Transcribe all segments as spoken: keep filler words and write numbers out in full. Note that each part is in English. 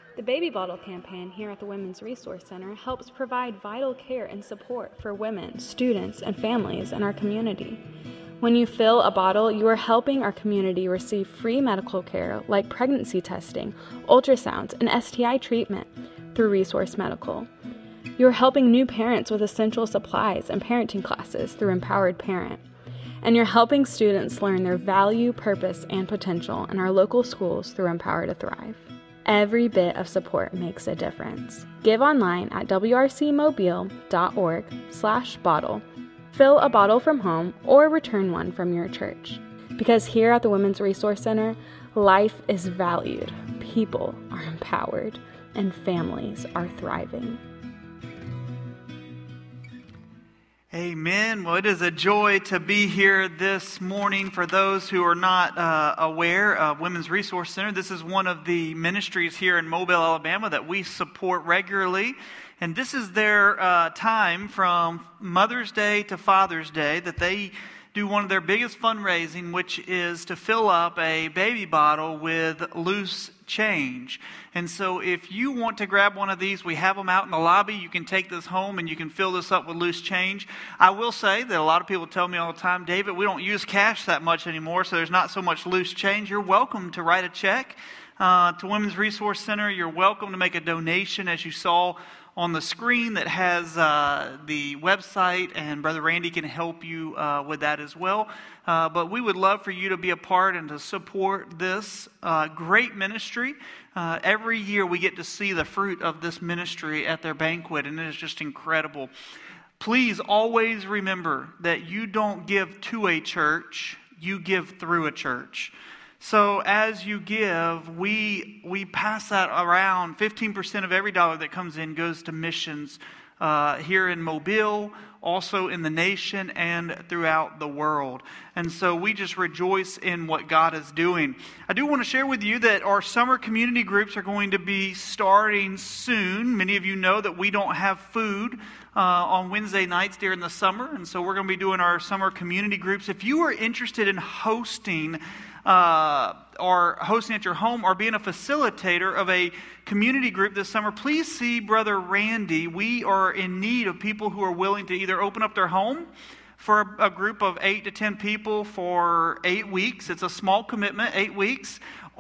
The Baby Bottle campaign here at the Women's Resource Center helps provide vital care and support for women, students, and families in our community. When you fill a bottle, you are helping our community receive free medical care like pregnancy testing, ultrasounds, and S T I treatment through Resource Medical. You are helping new parents with essential supplies and parenting classes through Empowered Parent. And you're helping students learn their value, purpose, and potential in our local schools through Empower to Thrive. Every bit of support makes a difference. Give online at w r c mobile dot org slash bottle. Fill a bottle from home or return one from your church. Because here at the Women's Resource Center, life is valued, people are empowered, and families are thriving. Amen. Well, it is a joy to be here this morning. For those who are not uh, aware of Women's Resource Center, this is one of the ministries here in Mobile, Alabama that we support regularly. And this is their uh, time from Mother's Day to Father's Day that they do one of their biggest fundraising, which is to fill up a baby bottle with loose change. And so if you want to grab one of these, we have them out in the lobby. You can take this home and you can fill this up with loose change. I will say that a lot of people tell me all the time, David, we don't use cash that much anymore, so there's not so much loose change. You're welcome to write a check uh, to Women's Resource Center. You're welcome to make a donation, as you saw on the screen, that has uh, the website, and Brother Randy can help you uh, with that as well. Uh, but we would love for you to be a part and to support this uh, great ministry. Uh, every year we get to see the fruit of this ministry at their banquet, and it is just incredible. Please always remember that you don't give to a church, you give through a church. So as you give, we we pass that around. fifteen percent of every dollar that comes in goes to missions uh, here in Mobile, also in the nation, and throughout the world. And so we just rejoice in what God is doing. I do want to share with you that our summer community groups are going to be starting soon. Many of you know that we don't have food uh, on Wednesday nights during the summer, and so we're going to be doing our summer community groups. If you are interested in hosting Uh, or hosting at your home or being a facilitator of a community group this summer, please see Brother Randy. We are in need of people who are willing to either open up their home for a, a group of eight to ten people for eight weeks. It's a small commitment, eight weeks.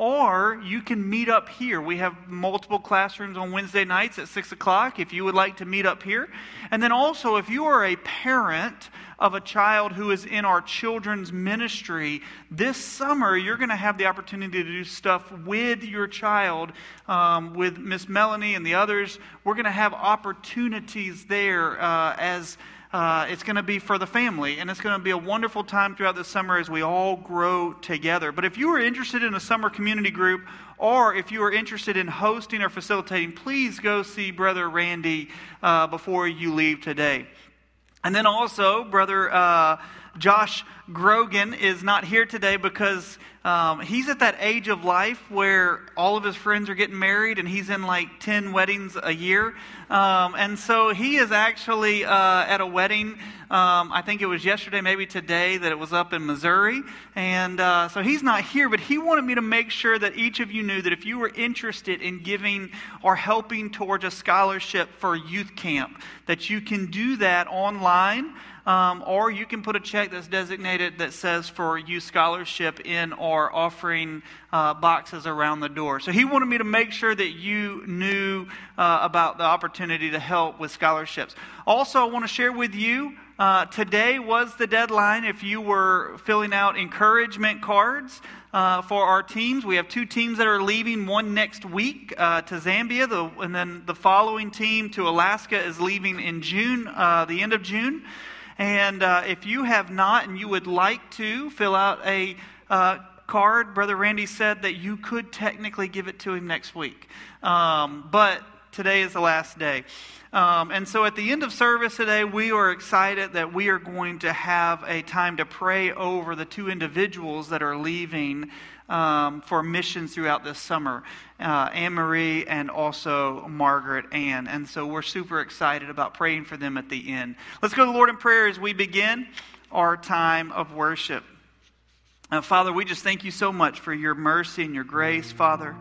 Or you can meet up here. We have multiple classrooms on Wednesday nights at six o'clock if you would like to meet up here. And then also, if you are a parent of a child who is in our children's ministry, this summer you're going to have the opportunity to do stuff with your child, um, with Miss Melanie and the others. We're going to have opportunities there uh, as Uh, it's going to be for the family, and it's going to be a wonderful time throughout the summer as we all grow together. But if you are interested in a summer community group, or if you are interested in hosting or facilitating, please go see Brother Randy uh, before you leave today. And then also, Brother uh, Josh Grogan is not here today because um, he's at that age of life where all of his friends are getting married, and he's in like ten weddings a year. Um, and so he is actually uh, at a wedding. Um, I think it was yesterday, maybe today, that it was up in Missouri. And uh, so he's not here, but he wanted me to make sure that each of you knew that if you were interested in giving or helping towards a scholarship for youth camp, that you can do that online. Um, or you can put a check that's designated that says for youth scholarship in our offering uh, boxes around the door. So he wanted me to make sure that you knew uh, about the opportunity to help with scholarships. Also, I want to share with you, uh, today was the deadline if you were filling out encouragement cards uh, for our teams. We have two teams that are leaving, one next week uh, to Zambia, the, and then the following team to Alaska is leaving in June, uh, the end of June. And uh, if you have not and you would like to fill out a uh, card, Brother Randy said that you could technically give it to him next week. Um, but today is the last day. Um, and so at the end of service today, we are excited that we are going to have a time to pray over the two individuals that are leaving Um, for missions throughout this summer, uh, Anne-Marie and also Margaret Ann. And so we're super excited about praying for them at the end. Let's go to the Lord in prayer as we begin our time of worship. Uh, Father, we just thank you so much for your mercy and your grace, Father.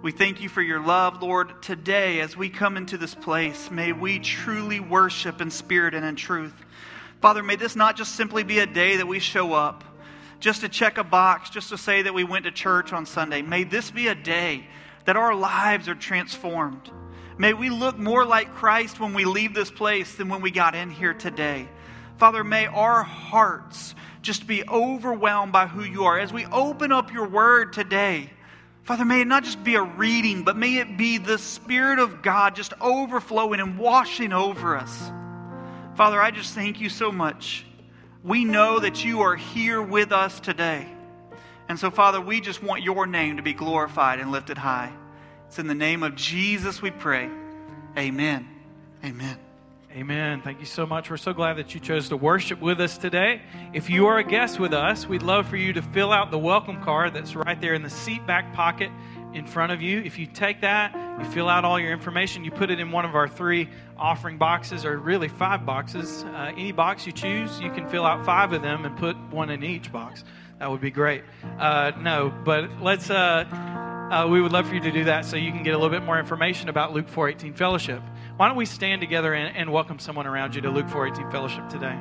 We thank you for your love, Lord. Today, as we come into this place, may we truly worship in spirit and in truth. Father, may this not just simply be a day that we show up, just to check a box, just to say that we went to church on Sunday. May this be a day that our lives are transformed. May we look more like Christ when we leave this place than when we got in here today. Father, may our hearts just be overwhelmed by who you are. As we open up your word today, Father, may it not just be a reading, but may it be the Spirit of God just overflowing and washing over us. Father, I just thank you so much. We know that you are here with us today. And so, Father, we just want your name to be glorified and lifted high. It's in the name of Jesus we pray. Amen. Amen. Amen. Thank you so much. We're so glad that you chose to worship with us today. If you are a guest with us, we'd love for you to fill out the welcome card that's right there in the seat back pocket in front of you. If you take that, you fill out all your information, you put it in one of our three offering boxes, or really five boxes. Uh, any box you choose, you can fill out five of them and put one in each box. That would be great. Uh, no, but let's... Uh, Uh, we would love for you to do that so you can get a little bit more information about Luke four eighteen Fellowship. Why don't we stand together and, and welcome someone around you to Luke four eighteen Fellowship today.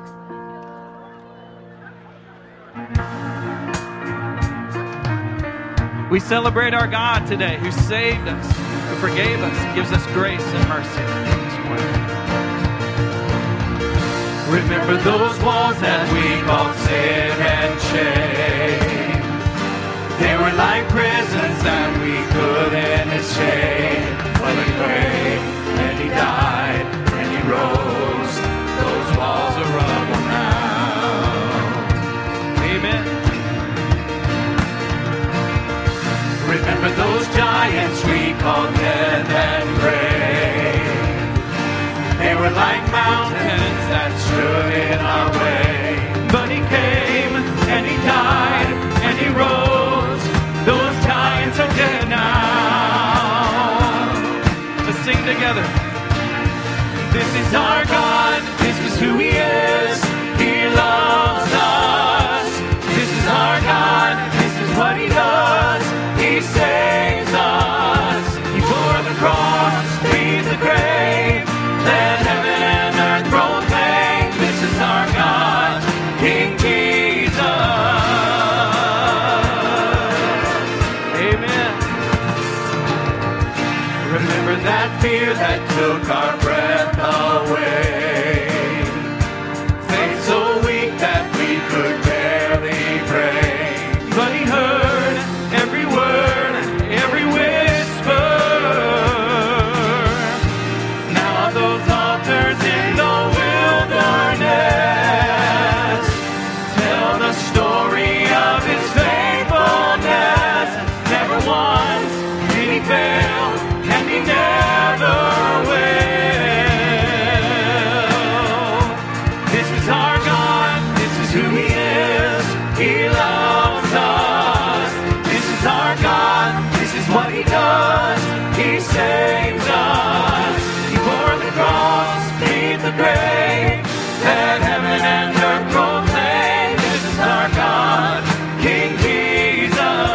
We celebrate our God today who saved us, who forgave us, and gives us grace and mercy this morning. Remember those walls that we called sin and shame. They were like prisons that we couldn't escape. But he prayed, and he died, and he rose. Those walls are rubble now. Amen. Remember those giants we called death and grave. They were like mountains that stood in our way. But he came, and he died, and he rose. Those giants are dead now. Let's sing together. This is our God. This is who he is. He loves us. This is our God. This is what he does. He saves us. He bore the cross, beat the grave. Let heaven and earth proclaim. This is our God, King Jesus. Remember that fear that took our breath away. Faith so weak that we could barely pray. But he heard every word, every whisper. Now those altars in the wilderness tell the story of his faithfulness. Never once did he fail. He never will. This is our God. This is who he is. He loves us. This is our God. This is what he does. He saves us. He bore the cross, beat the grave. Let heaven and earth proclaim. This is our God, King Jesus.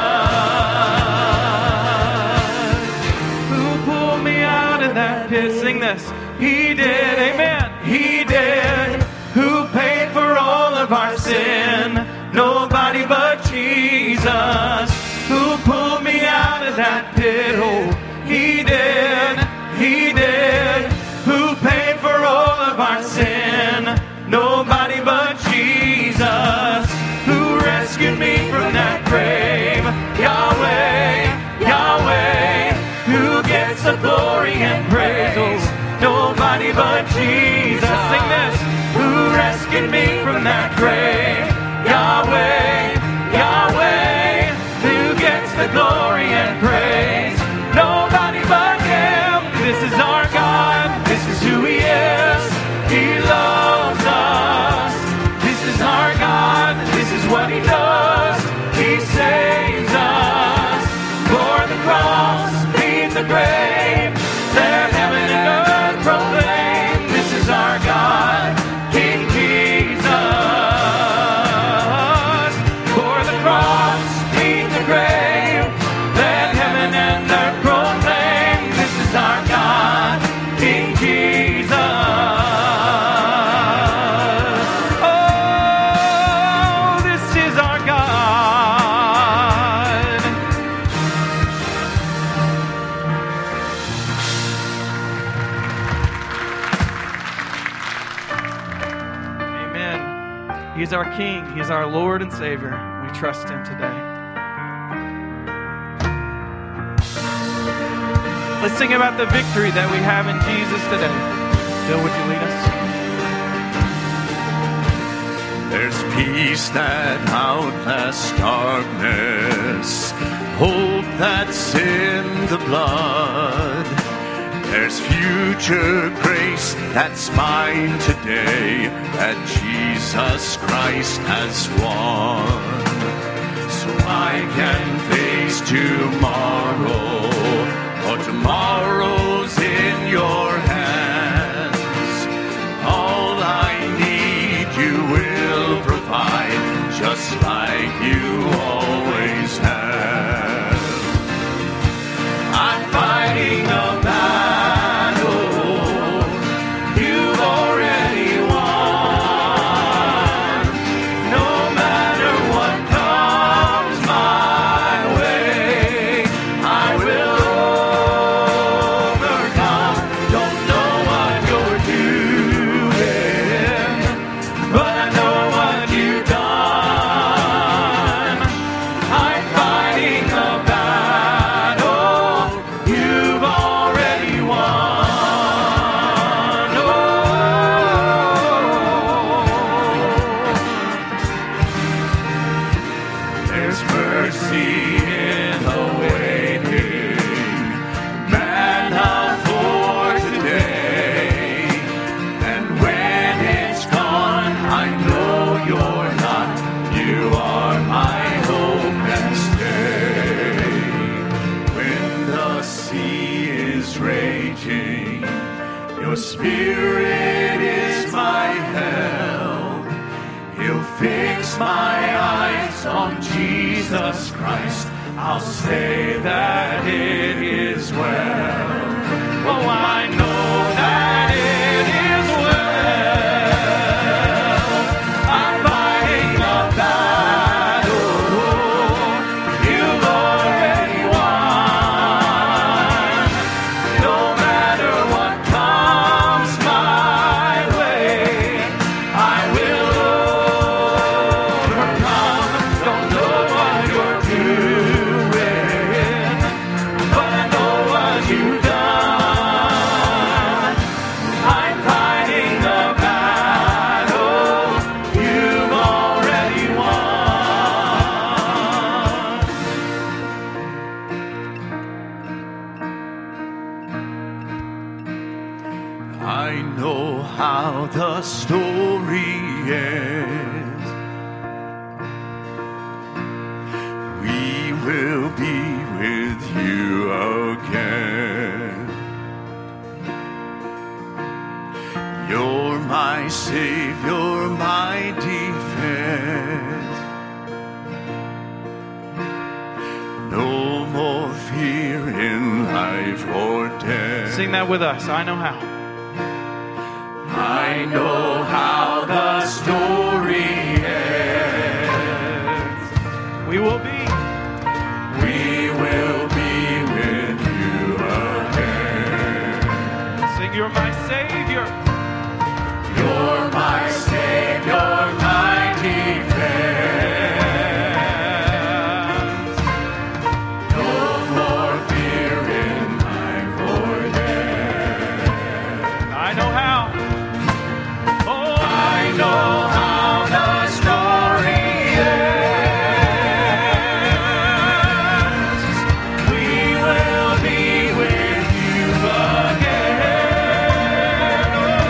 That pit, sing this. He did, amen. He did, who paid for all of our sin. Nobody but Jesus, who pulled me out of that pit. Oh, he did, he did, who paid for all of our sin. Nobody but Jesus, who rescued me from that grave. Yahweh, Yahweh, who gets the glory and praise. Oh, nobody but Jesus. Sing this. Who rescued me from that grave. Yahweh, Yahweh, who gets the glory and praise. Nobody but him. This is our God. This is who he is. He loves us. This is our God. This is what he does. He saves us. For the cross, the grave, let heaven and earth proclaim. This is our God, King Jesus. For the cross, beat the grave, let heaven and earth He is our King. He is our Lord and Savior. We trust Him today. Let's sing about the victory that we have in Jesus today. Bill, would you lead us? There's peace that outlasts darkness, hope that's in the blood. There's future grace that's mine today, that Jesus Christ has won. So I can face tomorrow, for tomorrow's in your hands. All I need you will provide, just like you always have. I'm fighting a battle you've already won. No matter what comes my way, I will overcome. Don't know what you're doing, but I know what you've done. I'm fighting a battle you've already won. Oh. There's mercy in the waiting, manna for today. And when it's gone, I know you're not. You are my hope and stay. When the sea is raging, your spirit is my help. He'll fix my eyes on Jesus Christ. I'll say that it is well. Oh, I know that it is well. I'm fighting a battle you've already won. No matter what comes my way, I will overcome. Don't know what you're doing, but I know what you've done. I'm fighting a battle you've already won. I know how the story ends. We will be with you again. You're my Savior, my defense. No more fear in life or death. Sing that with us. I know how. I know how the story ends. We will be. We will be with you again. Sing, you're my Savior. You're my Savior, my defense. No more fear in life or death. I know how. Oh, I know how the story ends. We will be with you again.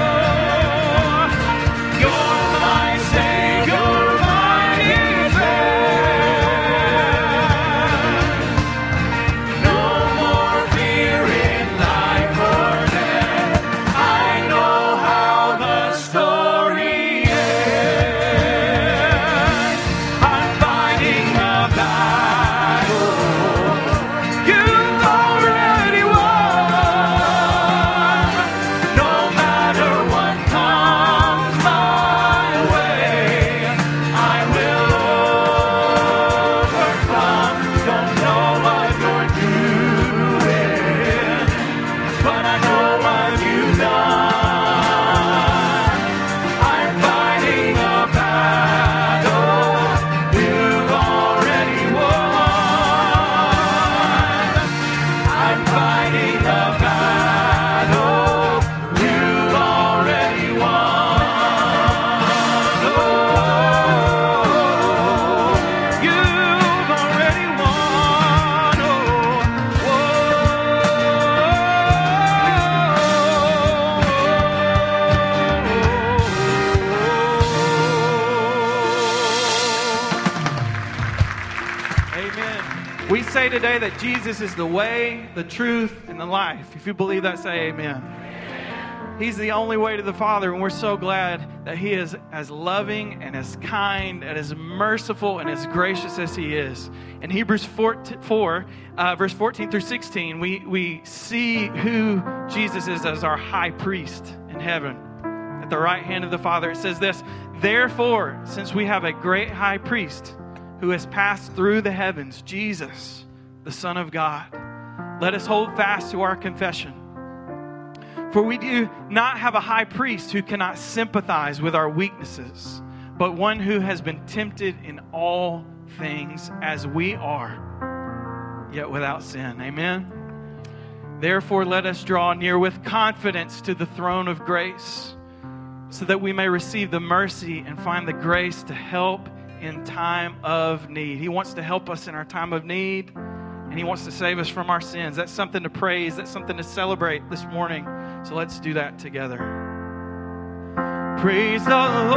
today that Jesus is the way, the truth, and the life. If you believe that, say amen. He's the only way to the Father, and we're so glad that He is as loving and as kind and as merciful and as gracious as He is. In Hebrews four, uh, verse fourteen through sixteen, we, we see who Jesus is as our high priest in heaven. At the right hand of the Father, it says this, "Therefore, since we have a great high priest who has passed through the heavens, Jesus, the Son of God, let us hold fast to our confession. For we do not have a high priest who cannot sympathize with our weaknesses, but one who has been tempted in all things as we are, yet without sin." Amen. "Therefore, let us draw near with confidence to the throne of grace, so that we may receive the mercy and find the grace to help in time of need." He wants to help us in our time of need, and He wants to save us from our sins. That's something to praise. That's something to celebrate this morning. So let's do that together. Praise the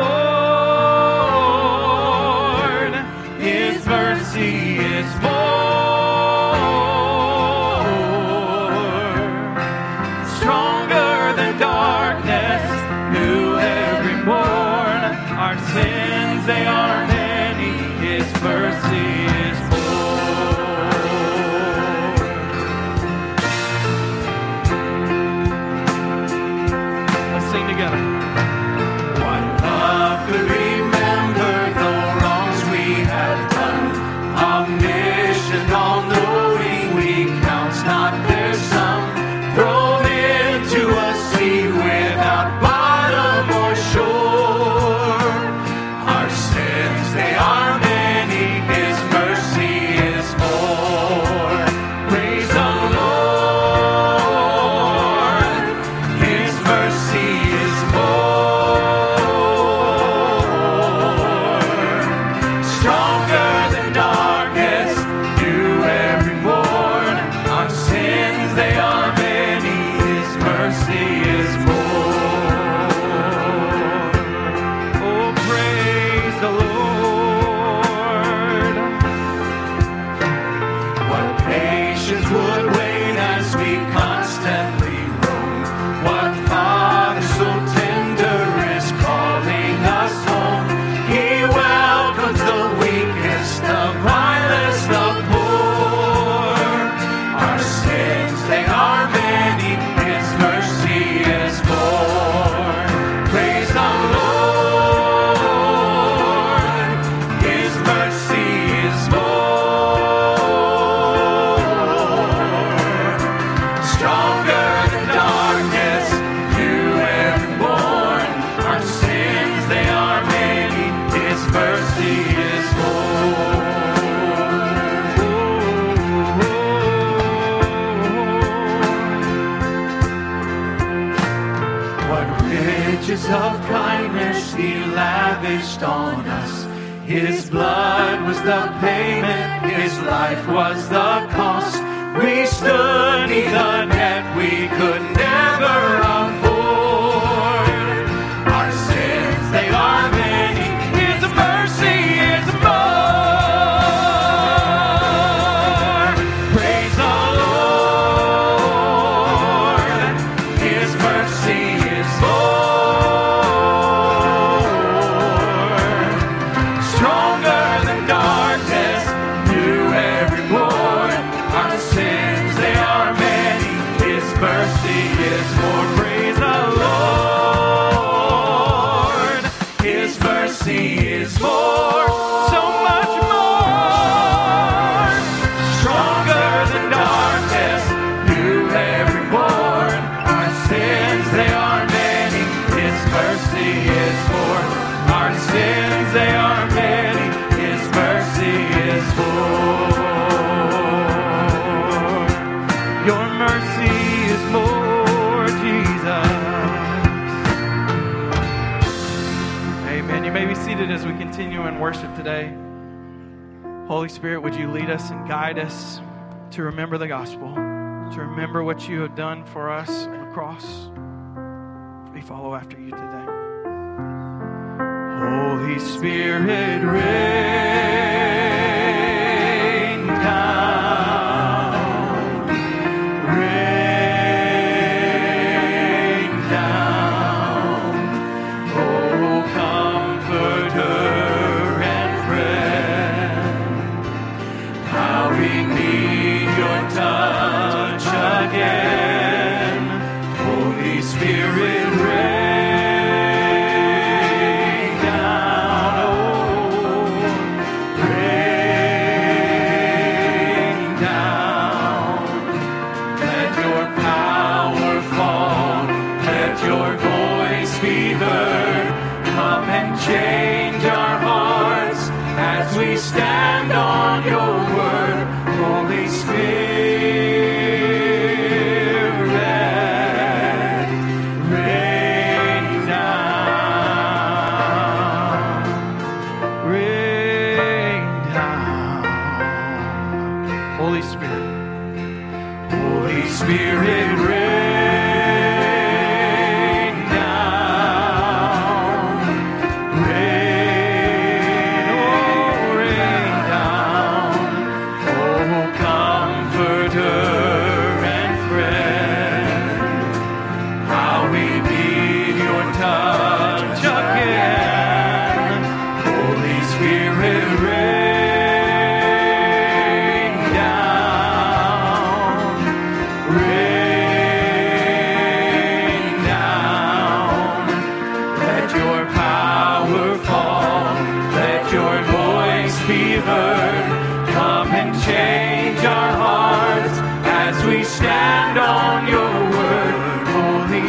Lord. His mercy is more, stronger than darkness, new every morn. Our sins, they are many. His mercy is more. Sing together. What love could remember the wrongs we have done. Omniscient, all-knowing, we count not their sum. Thrown into a sea without bottom or shore. Our sins, they are many. His mercy is more. Praise the Lord. His mercy is more, stronger than darkness, new every morn. Our sins, they are many. His mercy is more. Oh, praise the Lord. What patience would wait as we constantly roam. What Father so tender is calling us home. He welcomes the weakest, the vilest, the poor. Our sins, they are many. His mercy is more. Praise the Lord. His mercy is more, stronger than darkness, new every morn. Our sins, they are many. His mercy is more. What riches of kindness He lavished on us. His blood was the payment, His life was the cost. We stood neath a net we could never afford. Our sins, they are many. His mercy is more. Praise the Lord. His mercy is more, stronger than darkness, new every morn. Our sins, they are many. His mercy is more. Praise the Lord. His mercy is more, so much more, stronger than darkness, new every morn. Our sins, they are many. His mercy is more. Our sins, they are many. His mercy is more. Your mercy is more, Jesus. Amen. You may be seated as we continue in worship today. Holy Spirit, would you lead us and guide us to remember the gospel, to remember what you have done for us on the cross. We follow after you today. Holy Spirit, rain down. again. Holy Spirit, rain down, oh, rain down. Let your power fall, let your voice be heard. Come and change our hearts as we stand on your word. Holy Spirit, rain down, Rain down. Holy Spirit. Holy Spirit, rain down, rain, oh, rain down, oh, comforter and friend, how we need your touch again. Holy Spirit, rain down, rain down. Let your power fall, let your voice be heard. Come and change our hearts as we stand on your word. Holy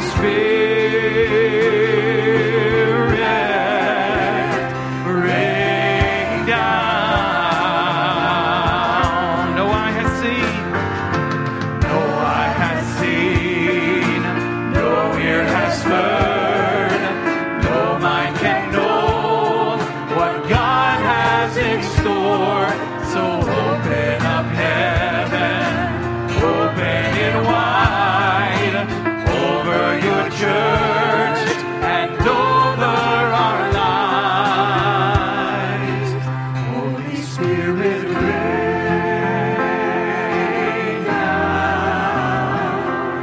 Spirit, rain down. No eye has seen, No eye has seen, no ear has heard, no mind can know what God has in store. So open up heaven, open it wide over your church and over our lives. Holy Spirit, rain down,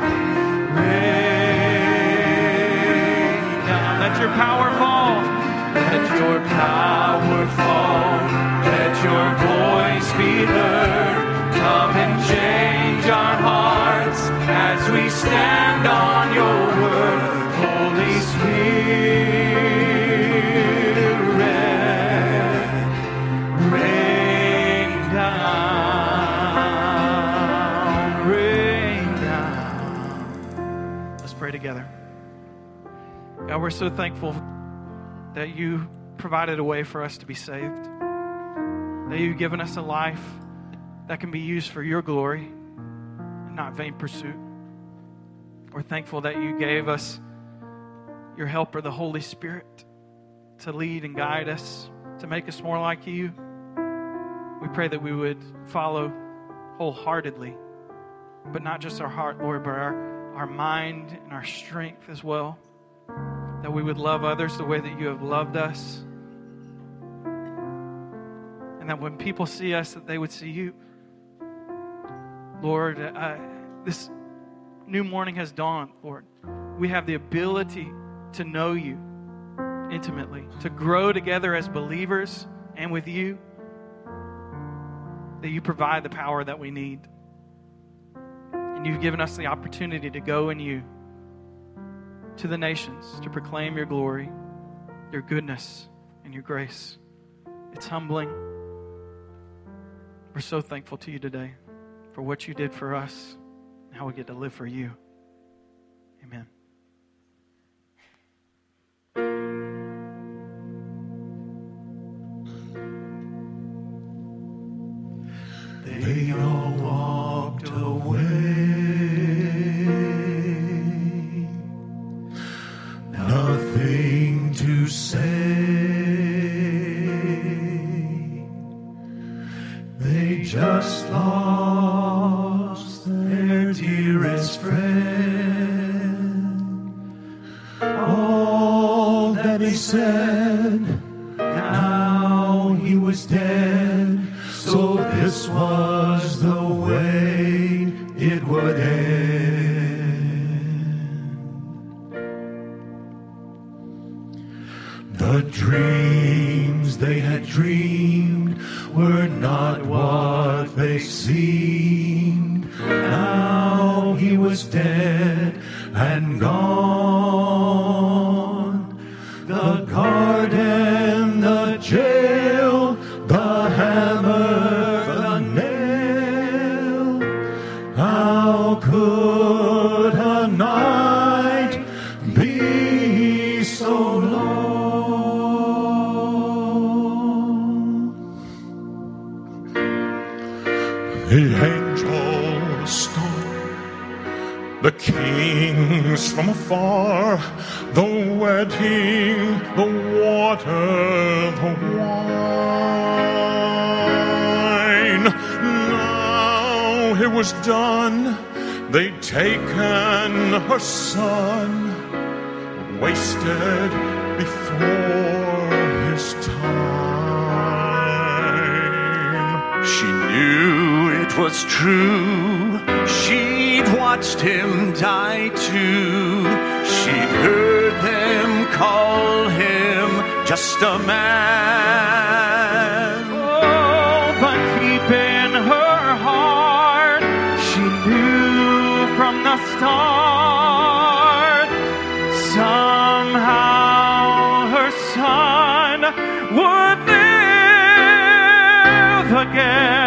rain down. let your power fall. Let your power fall, let your voice be heard. Come and change our hearts as we stand on your word. Holy Spirit, rain down, rain down. Let's pray together. God, we're so thankful that you provided a way for us to be saved, that you've given us a life that can be used for your glory and not vain pursuit. We're thankful that you gave us your helper, the Holy Spirit, to lead and guide us, to make us more like you. We pray that we would follow wholeheartedly, but not just our heart, Lord, but our, our mind and our strength as well. That we would love others the way that you have loved us. And that when people see us, that they would see you. Lord, uh, this new morning has dawned, Lord. We have the ability to know you intimately, to grow together as believers and with you, that you provide the power that we need. And you've given us the opportunity to go in you to the nations, to proclaim your glory, your goodness, and your grace. It's humbling. We're so thankful to you today for what you did for us and how we get to live for you. Amen. They all walked away, nothing to say. They just lost their dearest friend. All that he said, now he was dead. So this was the way it would end. The dreams they had dreamed were not what they seemed. Now he he was dead and gone. The garden, the jail, the hammer, the nail. How could a night be so long? The angels stood, the kings from afar, the wedding, the water, the wine. Now it was done. They'd taken her son, wasted before his time. She knew it was true. She'd watched him die too. She'd heard them call him just a man. Oh, but deep in her heart, she knew from the start, somehow her son would live again.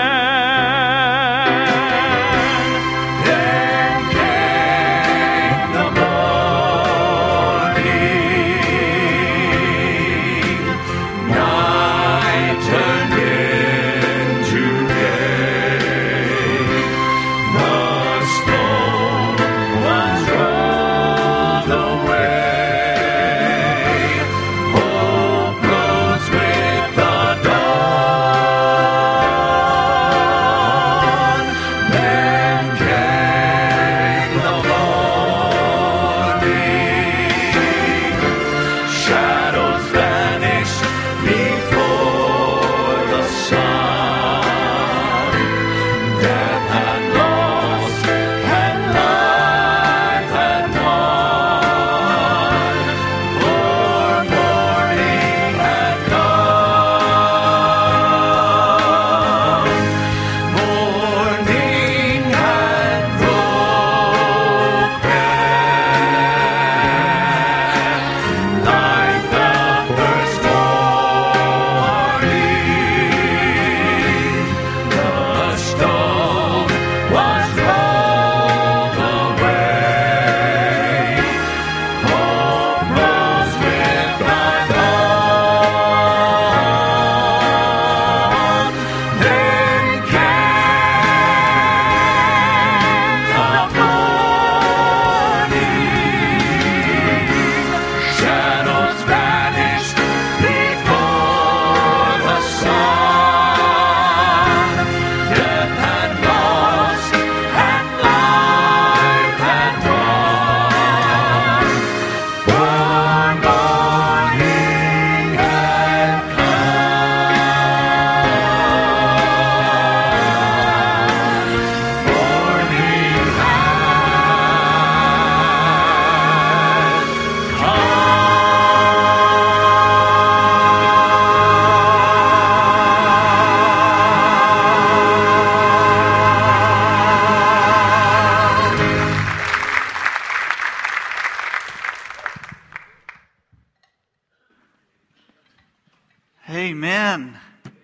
Amen.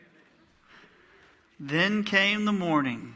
Then came the morning.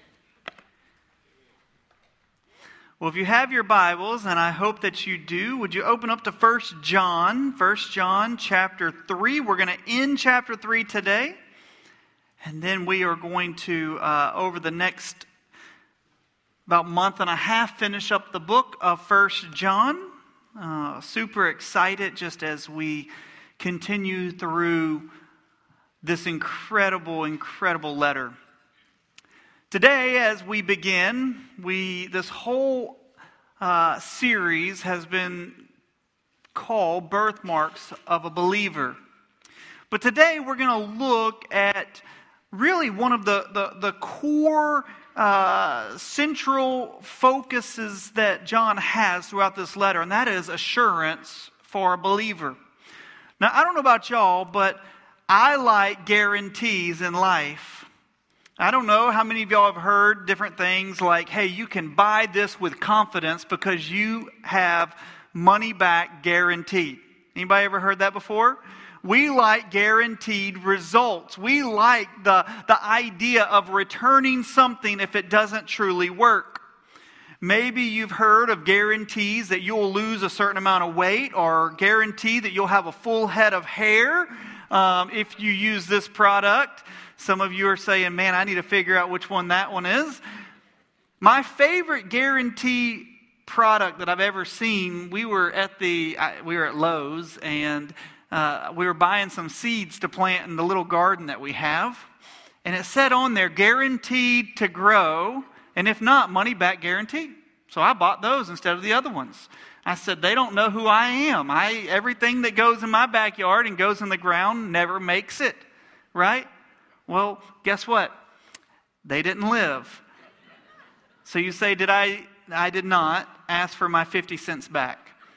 Well, if you have your Bibles, and I hope that you do, would you open up to First John, First John chapter three. We're going to end chapter three today. And then we are going to, uh, over the next about month and a half, finish up the book of First John. Uh, super excited just as we continue through this incredible, incredible letter. Today, as we begin, we this whole uh, series has been called Birthmarks of a Believer. But today we're going to look at really one of the, the, the core uh, central focuses that John has throughout this letter, and that is assurance for a believer. Now, I don't know about y'all, but I like guarantees in life. I don't know how many of y'all have heard different things like, hey, you can buy this with confidence because you have money back guaranteed. Anybody ever heard that before? We like guaranteed results. We like the, the idea of returning something if it doesn't truly work. Maybe you've heard of guarantees that you'll lose a certain amount of weight, or guarantee that you'll have a full head of hair um, if you use this product. Some of you are saying, man, I need to figure out which one that one is. My favorite guarantee product that I've ever seen, we were at the we were at Lowe's, and uh, we were buying some seeds to plant in the little garden that we have, and it said on there, guaranteed to grow, and if not, money back guaranteed. So I bought those instead of the other ones. I said, they don't know who I am. I everything that goes in my backyard and goes in the ground never makes it, right? Well, guess what? They didn't live. So you say, did I I did not ask for my fifty cents back.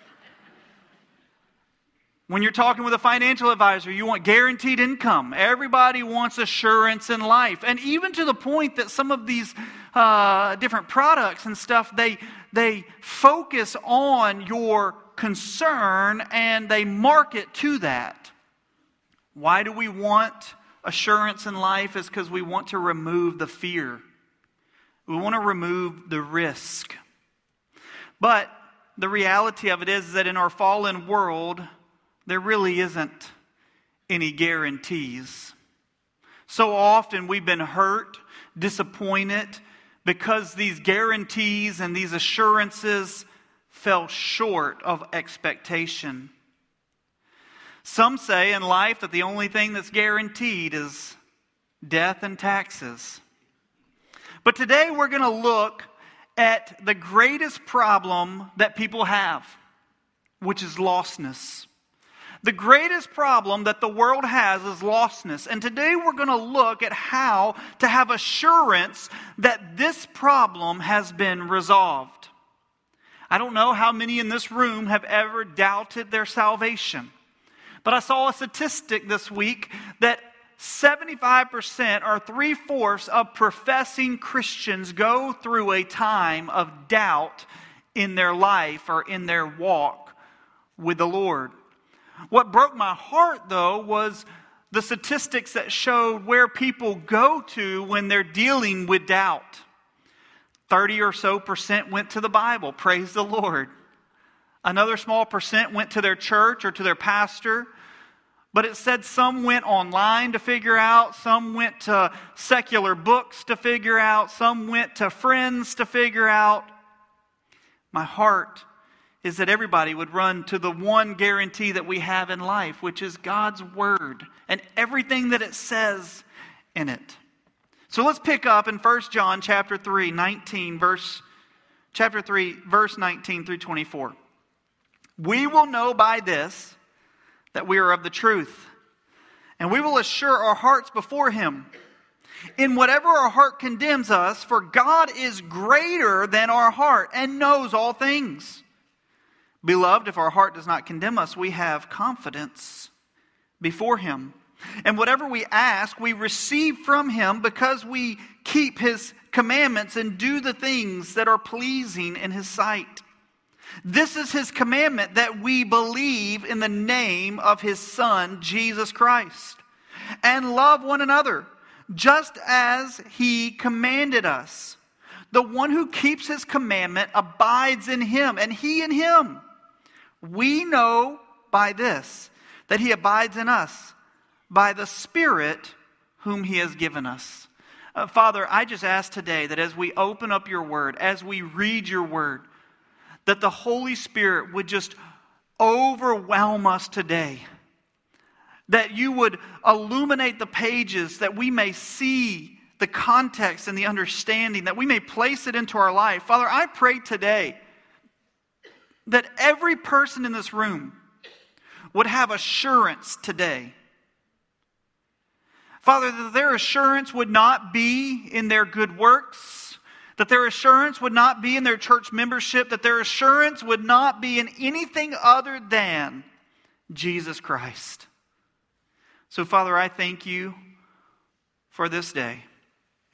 When you're talking with a financial advisor, you want guaranteed income. Everybody wants assurance in life. And even to the point that some of these uh, different products and stuff, they, they focus on your concern and they market to that. Why do we want assurance in life? Is because we want to remove the fear. We want to remove the risk. But the reality of it is that in our fallen world, there really isn't any guarantees. So often we've been hurt, disappointed, because these guarantees and these assurances fell short of expectation. Some say in life that the only thing that's guaranteed is death and taxes. But today we're going to look at the greatest problem that people have, which is lostness. The greatest problem that the world has is lostness. And today we're going to look at how to have assurance that this problem has been resolved. I don't know how many in this room have ever doubted their salvation. But I saw a statistic this week that seventy-five percent or three-fourths of professing Christians go through a time of doubt in their life or in their walk with the Lord. What broke my heart, though, was the statistics that showed where people go to when they're dealing with doubt. thirty or so percent went to the Bible. Praise the Lord. Another small percent went to their church or to their pastor. But it said some went online to figure out, some went to secular books to figure out, some went to friends to figure out. My heart is that everybody would run to the one guarantee that we have in life, which is God's Word and everything that it says in it. So let's pick up in First John chapter three, nineteen, verse chapter three, verse nineteen through twenty-four. We will know by this that we are of the truth, and we will assure our hearts before Him in whatever our heart condemns us, for God is greater than our heart and knows all things. Beloved, if our heart does not condemn us, we have confidence before Him. And whatever we ask, we receive from Him because we keep His commandments and do the things that are pleasing in His sight. This is His commandment, that we believe in the name of His Son, Jesus Christ, and love one another, just as He commanded us. The one who keeps His commandment abides in Him, and He in him. We know by this, that He abides in us, by the Spirit whom He has given us. Uh, Father, I just ask today that as we open up Your Word, as we read Your Word, that the Holy Spirit would just overwhelm us today. That You would illuminate the pages, that we may see the context and the understanding, that we may place it into our life. Father, I pray today that every person in this room would have assurance today. Father, that their assurance would not be in their good works, that their assurance would not be in their church membership, that their assurance would not be in anything other than Jesus Christ. So, Father, I thank You for this day.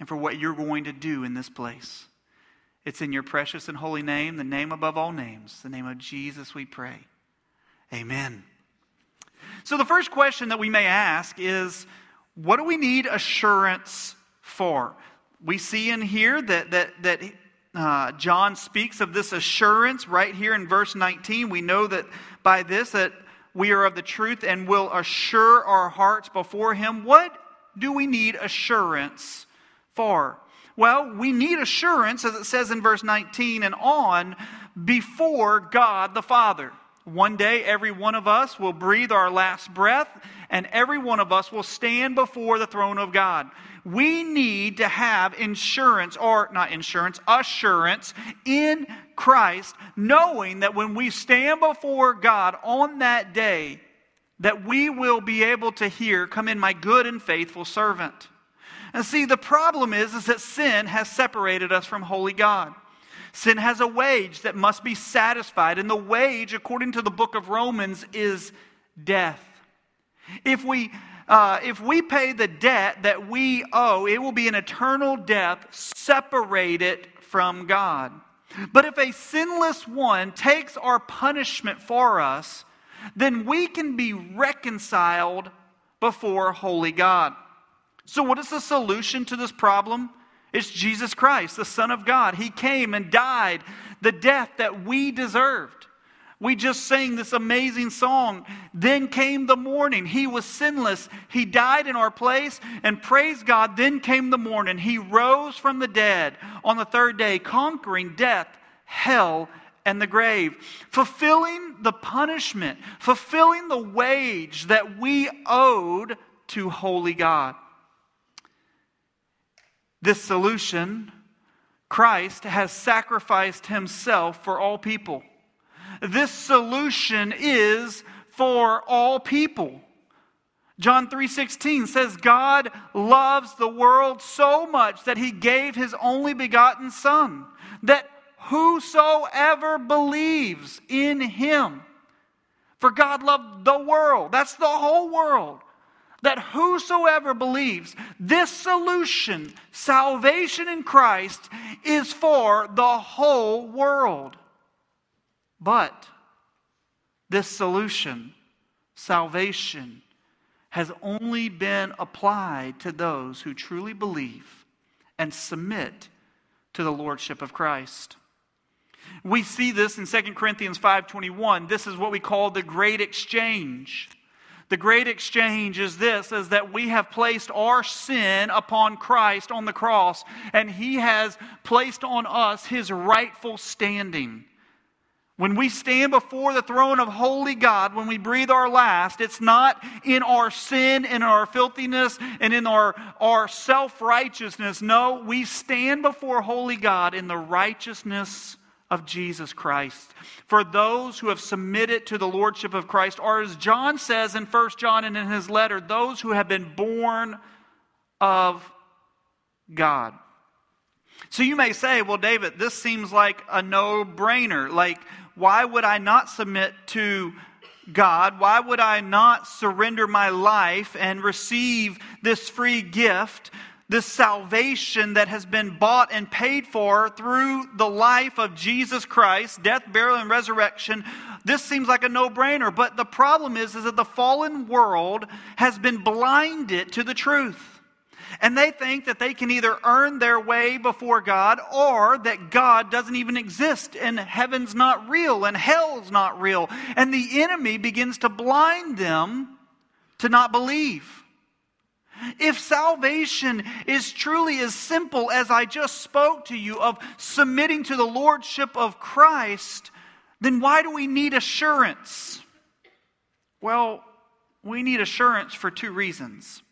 and for what you're going to do in this place. It's in your precious and holy name, the name above all names, the name of Jesus we pray. Amen. So the first question that we may ask is, what do we need assurance for? We see in here that that that uh, John speaks of this assurance right here in verse nineteen. We know that by this that we are of the truth and will assure our hearts before Him. What do we need assurance for? Well, we need assurance, as it says in verse nineteen and on, before God the Father. One day, every one of us will breathe our last breath, and every one of us will stand before the throne of God. We need to have insurance, or not insurance, assurance in Christ, knowing that when we stand before God on that day, that we will be able to hear, "Come in, my good and faithful servant." And see, the problem is, is that sin has separated us from holy God. Sin has a wage that must be satisfied, and the wage, according to the book of Romans, is death. If we, uh, if we pay the debt that we owe, it will be an eternal death separated from God. But if a sinless one takes our punishment for us, then we can be reconciled before holy God. So what is the solution to this problem? It's Jesus Christ, the Son of God. He came and died the death that we deserved. We just sang this amazing song, "Then came the morning." He was sinless. He died in our place, and praise God, then came the morning. He rose from the dead on the third day, conquering death, hell, and the grave, fulfilling the punishment, fulfilling the wage that we owed to holy God. This solution, Christ has sacrificed Himself for all people. This solution is for all people. John three sixteen says, God loves the world so much that He gave His only begotten Son, that whosoever believes in Him, for God loved the world, that's the whole world, that whosoever believes, this solution, salvation in Christ, is for the whole world. But this solution, salvation, has only been applied to those who truly believe and submit to the Lordship of Christ. We see this in Second Corinthians five twenty-one. This is what we call the great exchange. The great exchange is this, is that we have placed our sin upon Christ on the cross, and He has placed on us His rightful standing. When we stand before the throne of holy God, when we breathe our last, it's not in our sin, in our filthiness, and in our, our self-righteousness. No, we stand before holy God in the righteousness of Jesus Christ. For those who have submitted to the Lordship of Christ are, as John says in First John and in his letter, those who have been born of God. So you may say, well, David, this seems like a no-brainer. Like, why would I not submit to God? Why would I not surrender my life and receive this free gift, this salvation that has been bought and paid for through the life of Jesus Christ, death, burial, and resurrection? This seems like a no-brainer. But the problem is, is that the fallen world has been blinded to the truth. And they think that they can either earn their way before God, or that God doesn't even exist, and heaven's not real, and hell's not real. And the enemy begins to blind them to not believe. If salvation is truly as simple as I just spoke to you, of submitting to the Lordship of Christ, then why do we need assurance? Well, we need assurance for two reasons.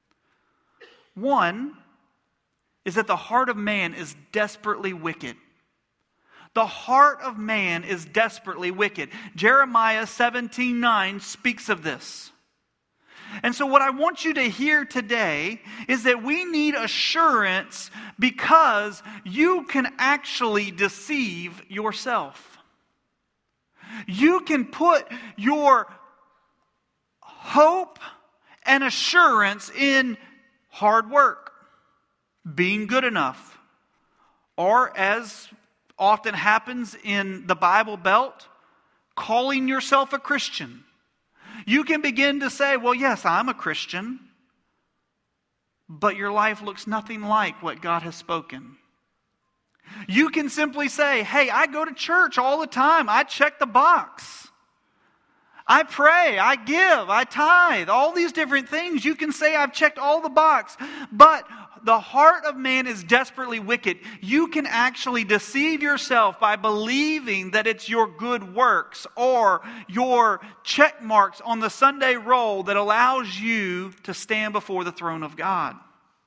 One is that the heart of man is desperately wicked. The heart of man is desperately wicked. Jeremiah seventeen nine speaks of this. And so what I want you to hear today is that we need assurance because you can actually deceive yourself. You can put your hope and assurance in hard work. being good enough, or as often happens in the Bible Belt, calling yourself a Christian. You can begin to say, well, yes, I'm a Christian, but your life looks nothing like what God has spoken. You can simply say, hey, I go to church all the time. I check the box. I pray, I give, I tithe, all these different things. You can say I've checked all the box, but the heart of man is desperately wicked. You can actually deceive yourself by believing that it's your good works or your check marks on the Sunday roll that allows you to stand before the throne of God.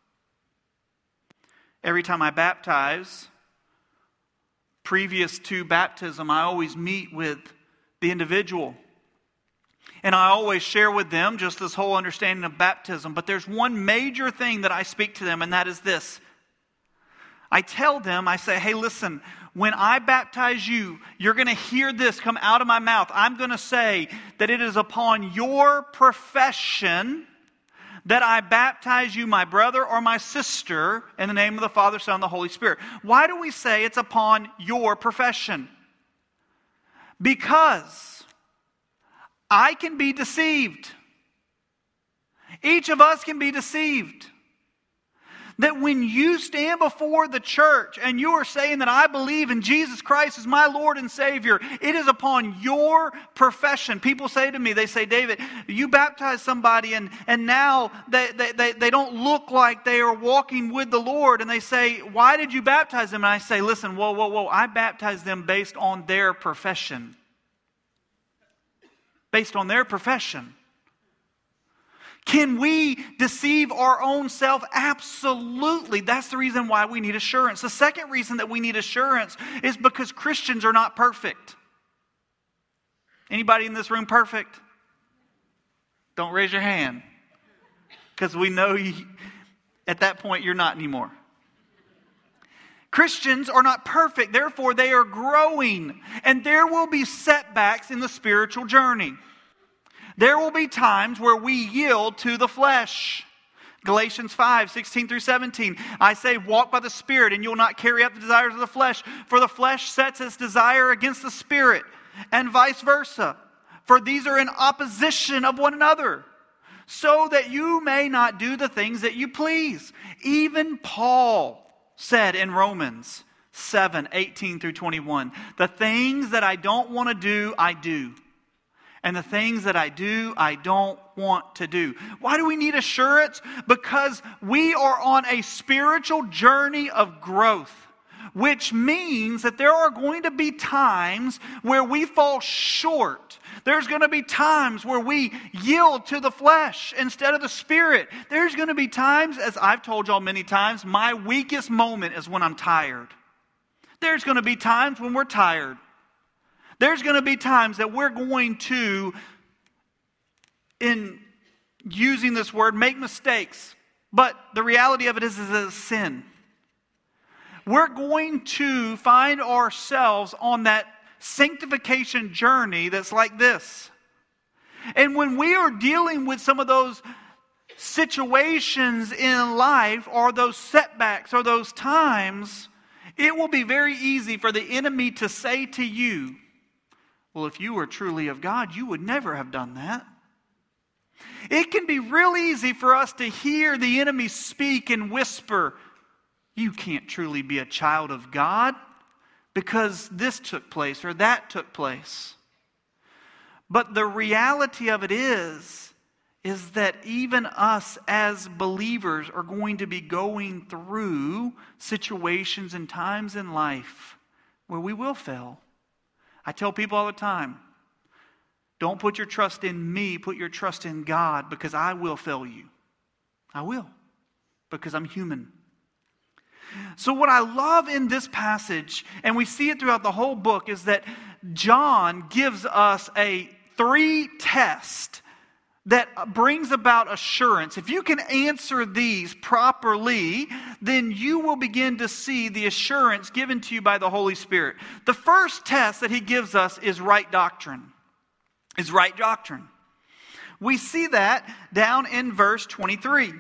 Every time I baptize, previous to baptism, I always meet with the individual. And I always share with them just this whole understanding of baptism. But there's one major thing that I speak to them, and that is this. I tell them, I say, hey, listen, when I baptize you, you're going to hear this come out of my mouth. I'm going to say that it is upon your profession that I baptize you, my brother or my sister, in the name of the Father, Son, and the Holy Spirit. Why do we say it's upon your profession? Because I can be deceived. Each of us can be deceived. That when you stand before the church and you are saying that I believe in Jesus Christ as my Lord and Savior, it is upon your profession. People say to me, they say, David, you baptize somebody and, and now they, they, they, they don't look like they are walking with the Lord. And they say, why did you baptize them? And I say, listen, whoa, whoa, whoa, I baptize them based on their profession. Based on their profession. Can we deceive our own self? Absolutely. That's the reason why we need assurance. The second reason that we need assurance is because Christians are not perfect. Anybody in this room perfect? Don't raise your hand. Because we know you, at that point you're not anymore. Christians are not perfect, therefore they are growing. And there will be setbacks in the spiritual journey. There will be times where we yield to the flesh. Galatians five, sixteen through seventeen. I say, walk by the Spirit, and you will not carry out the desires of the flesh. For the flesh sets its desire against the Spirit, and vice versa. For these are in opposition of one another, so that you may not do the things that you please. Even Paul said in Romans seven, eighteen through twenty-one, the things that I don't want to do, I do. And the things that I do, I don't want to do. Why do we need assurance? Because we are on a spiritual journey of growth. Which means that there are going to be times where we fall short. There's going to be times where we yield to the flesh instead of the Spirit. There's going to be times, as I've told y'all many times, my weakest moment is when I'm tired. There's going to be times when we're tired. There's going to be times that we're going to, in using this word, make mistakes. But the reality of it is, is it's a sin. We're going to find ourselves on that sanctification journey that's like this. And when we are dealing with some of those situations in life, or those setbacks, or those times, it will be very easy for the enemy to say to you, well, if you were truly of God, you would never have done that. It can be real easy for us to hear the enemy speak and whisper, you can't truly be a child of God because this took place or that took place. But the reality of it is, is that even us as believers are going to be going through situations and times in life where we will fail. I tell people all the time, don't put your trust in me, put your trust in God, because I will fail you. I will, because I'm human. So what I love in this passage, and we see it throughout the whole book, is that John gives us a three test that brings about assurance. If you can answer these properly, then you will begin to see the assurance given to you by the Holy Spirit. The first test that he gives us is right doctrine. Is right doctrine. We see that down in verse twenty-three.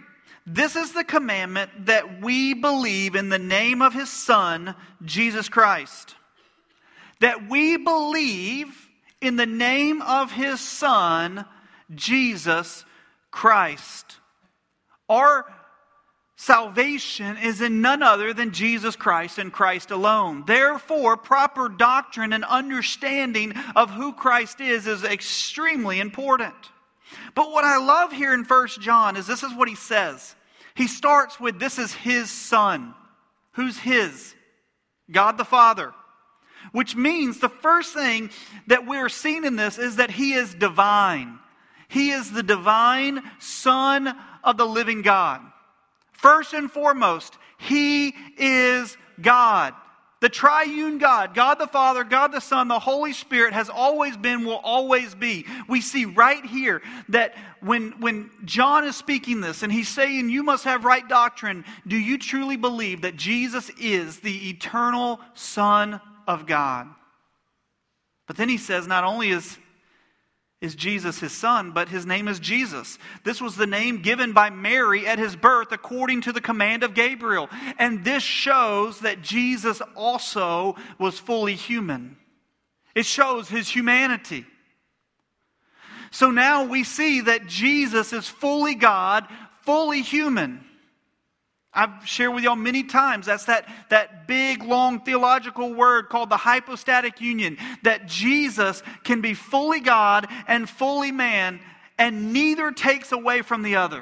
This is the commandment, that we believe in the name of His Son, Jesus Christ. That we believe in the name of His Son, Jesus Christ. Our salvation is in none other than Jesus Christ and Christ alone. Therefore, proper doctrine and understanding of who Christ is is extremely important. But what I love here in First John is this is what he says. He starts with, this is His Son. Who's His? God the Father. Which means the first thing that we're seeing in this is that He is divine. He is the divine Son of the living God. First and foremost, He is God. The triune God, God the Father, God the Son, the Holy Spirit has always been, will always be. We see right here that when, when John is speaking this and he's saying you must have right doctrine, do you truly believe that Jesus is the eternal Son of God? But then he says not only is Is Jesus His Son, but His name is Jesus. This was the name given by Mary at His birth according to the command of Gabriel. And this shows that Jesus also was fully human. It shows His humanity. So now we see that Jesus is fully God, fully human. I've shared with y'all many times, that's that, that big, long theological word called the hypostatic union. That Jesus can be fully God and fully man, and neither takes away from the other.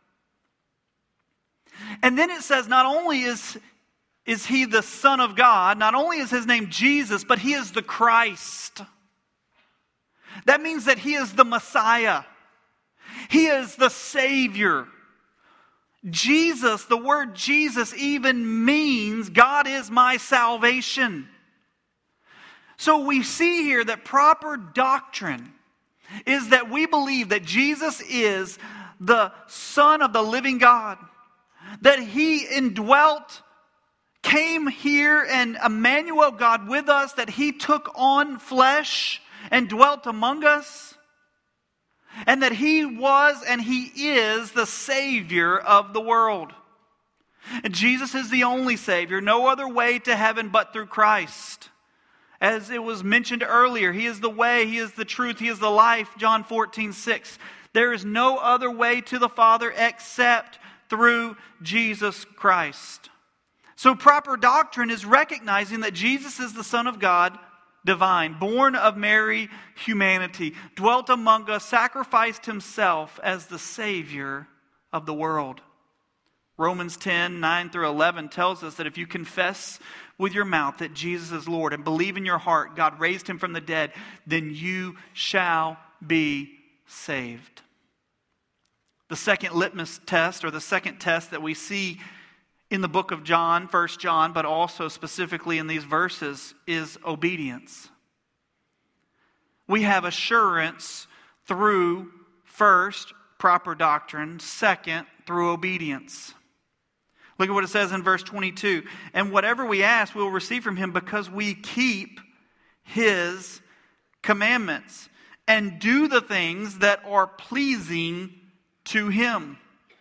And then it says not only is, is He the Son of God, not only is His name Jesus, but He is the Christ. That means that He is the Messiah. He is the Savior. Jesus, the word Jesus even means God is my salvation. So we see here that proper doctrine is that we believe that Jesus is the Son of the living God. That He indwelt, came here, and Emmanuel, God with us, that He took on flesh and dwelt among us. And that He was and He is the Savior of the world. And Jesus is the only Savior. No other way to heaven but through Christ. As it was mentioned earlier, He is the way, He is the truth, He is the life. John fourteen six. There is no other way to the Father except through Jesus Christ. So proper doctrine is recognizing that Jesus is the Son of God, divine, born of Mary, humanity, dwelt among us, sacrificed Himself as the Savior of the world. Romans ten, nine through eleven tells us that if you confess with your mouth that Jesus is Lord and believe in your heart God raised Him from the dead, then you shall be saved. The second litmus test, or the second test that we see in the book of John, First John, but also specifically in these verses, is obedience. We have assurance through, first, proper doctrine, second, through obedience. Look at what it says in verse twenty-two. And whatever we ask, we will receive from Him because we keep His commandments and do the things that are pleasing to Him.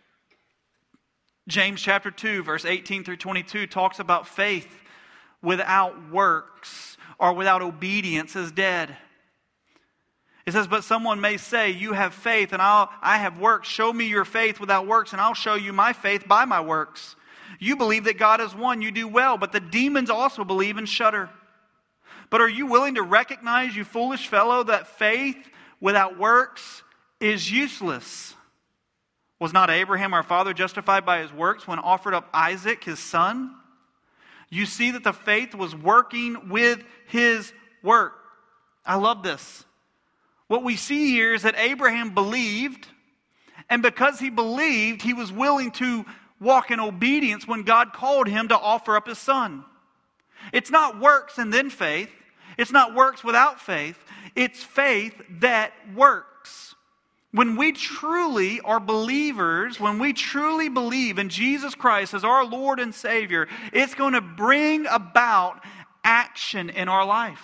James chapter two, verse eighteen through twenty-two talks about faith without works or without obedience is dead. It says, but someone may say, you have faith and I'll, I have works. Show me your faith without works and I'll show you my faith by my works. You believe that God is one, you do well, but the demons also believe and shudder. But are you willing to recognize, you foolish fellow, that faith without works is useless? Was not Abraham our father justified by his works when offered up Isaac his son? You see that the faith was working with his work. I love this. What we see here is that Abraham believed, and because he believed, he was willing to walk in obedience when God called him to offer up his son. It's not works and then faith. It's not works without faith. It's faith that works. When we truly are believers, when we truly believe in Jesus Christ as our Lord and Savior, it's going to bring about action in our life.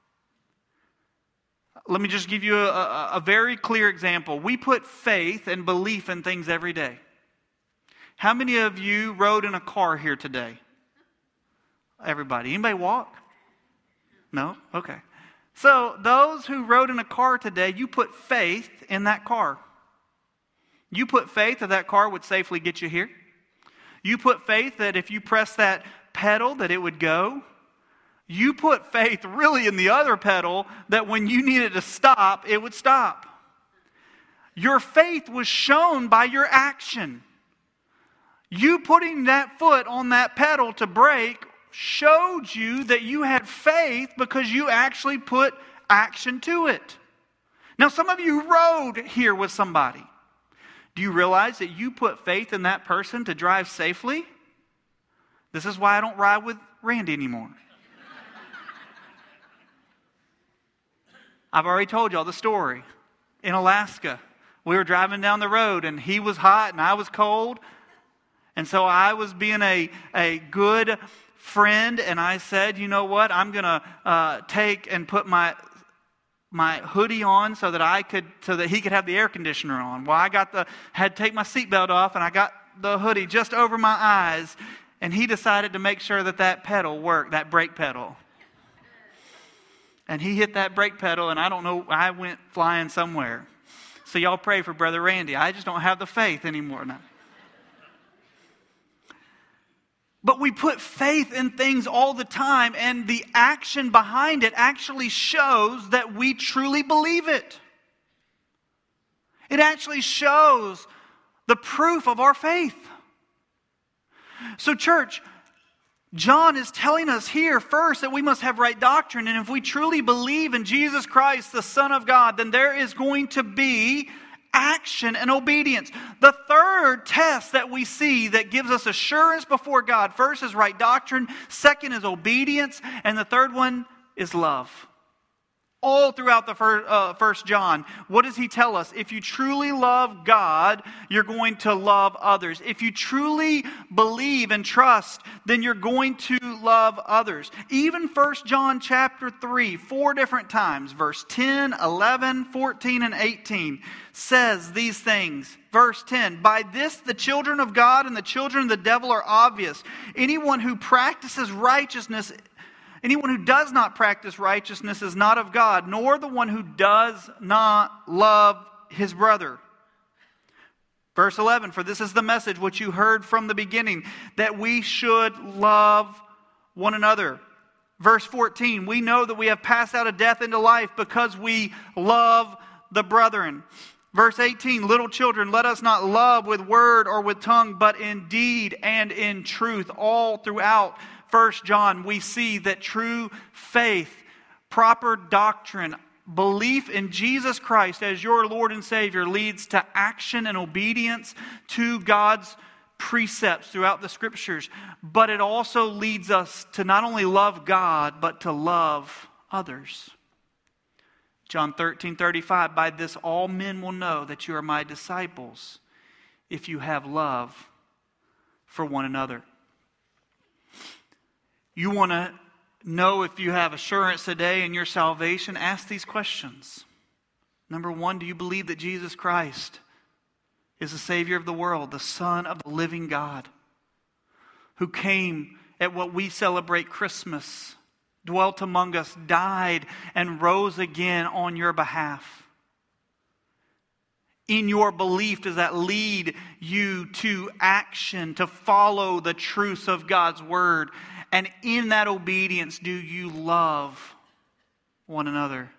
Let me just give you a, a, a very clear example. We put faith and belief in things every day. How many of you rode in a car here today? Everybody. Anybody walk? No? Okay. So those who rode in a car today, you put faith in that car. You put faith that that car would safely get you here. You put faith that if you press that pedal that it would go. You put faith really in the other pedal that when you needed to stop, it would stop. Your faith was shown by your action. You putting that foot on that pedal to brake showed you that you had faith because you actually put action to it. Now, some of you rode here with somebody. Do you realize that you put faith in that person to drive safely? This is why I don't ride with Randy anymore. I've already told y'all the story. In Alaska, we were driving down the road and he was hot and I was cold. And so I was being a, a good friend and I said, you know what, I'm going to uh, take and put my my hoodie on so that I could, so that he could have the air conditioner on. Well, I got the, had to take my seatbelt off and I got the hoodie just over my eyes and he decided to make sure that that pedal worked, that brake pedal. And he hit that brake pedal and I don't know, I went flying somewhere. So y'all pray for Brother Randy. I just don't have the faith anymore now. But we put faith in things all the time, and the action behind it actually shows that we truly believe it. It actually shows the proof of our faith. So, church, John is telling us here first that we must have right doctrine, and if we truly believe in Jesus Christ, the Son of God, then there is going to be action and obedience. The third test that we see that gives us assurance before God, first is right doctrine, second is obedience, and the third one is love. All throughout the first, uh, first John, what does he tell us? If you truly love God, you're going to love others. If you truly believe and trust, then you're going to love others. Even First John chapter three, four different times, verse ten, eleven, fourteen, and eighteen, says these things. Verse ten, by this the children of God and the children of the devil are obvious. Anyone who practices righteousness Anyone who does not practice righteousness is not of God, nor the one who does not love his brother. Verse eleven, for this is the message which you heard from the beginning, that we should love one another. Verse fourteen, we know that we have passed out of death into life because we love the brethren. Verse eighteen, little children, let us not love with word or with tongue, but in deed and in truth. All throughout First John, we see that true faith, proper doctrine, belief in Jesus Christ as your Lord and Savior leads to action and obedience to God's precepts throughout the Scriptures. But it also leads us to not only love God, but to love others. John thirteen thirty-five, by this all men will know that you are my disciples, if you have love for one another. You want to know if you have assurance today in your salvation? Ask these questions. Number one, do you believe that Jesus Christ is the Savior of the world, the Son of the living God, who came at what we celebrate Christmas, dwelt among us, died, and rose again on your behalf? In your belief, does that lead you to action, to follow the truths of God's Word? And in that obedience, do you love one another?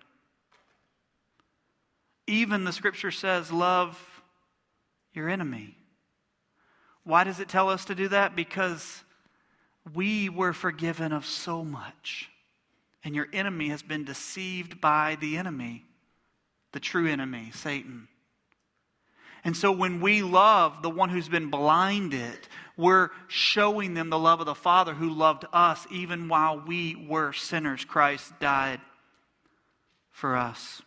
Even the Scripture says, love your enemy. Why does it tell us to do that? Because we were forgiven of so much. And your enemy has been deceived by the enemy, the true enemy, Satan. And so when we love the one who's been blinded, we're showing them the love of the Father who loved us even while we were sinners. Christ died for us.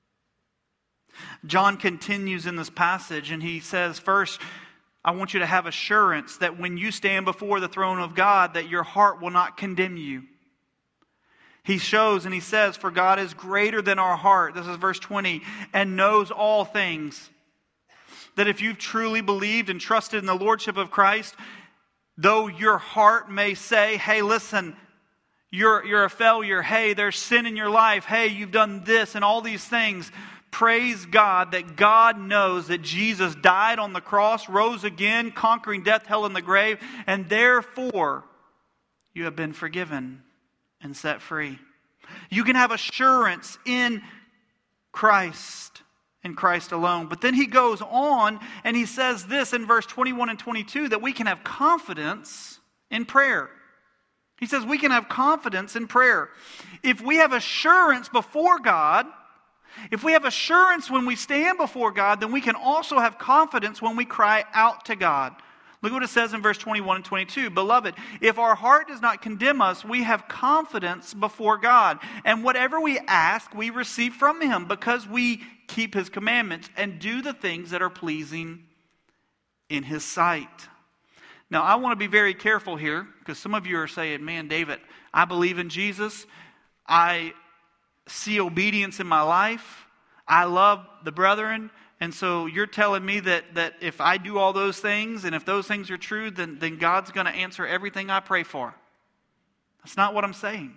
John continues in this passage and he says, first, I want you to have assurance that when you stand before the throne of God, that your heart will not condemn you. He shows and he says, for God is greater than our heart. This is verse twenty, and knows all things. that if you've truly believed and trusted in the Lordship of Christ, though your heart may say, hey, listen, you're, you're a failure. Hey, there's sin in your life. Hey, you've done this and all these things. Praise God that God knows that Jesus died on the cross, rose again, conquering death, hell, and the grave, and therefore you have been forgiven and set free. You can have assurance in Christ, in Christ alone. But then he goes on and he says this in verse twenty-one and twenty-two, that we can have confidence in prayer. He says we can have confidence in prayer. If we have assurance before God, if we have assurance when we stand before God, then we can also have confidence when we cry out to God. Look what it says in verse twenty-one and twenty-two. Beloved, if our heart does not condemn us, we have confidence before God. And whatever we ask, we receive from Him, because we keep His commandments and do the things that are pleasing in His sight. Now, I want to be very careful here, because some of you are saying, man, David, I believe in Jesus. I see obedience in my life. I love the brethren. And so you're telling me that, that if I do all those things, and if those things are true, then, then God's going to answer everything I pray for. That's not what I'm saying.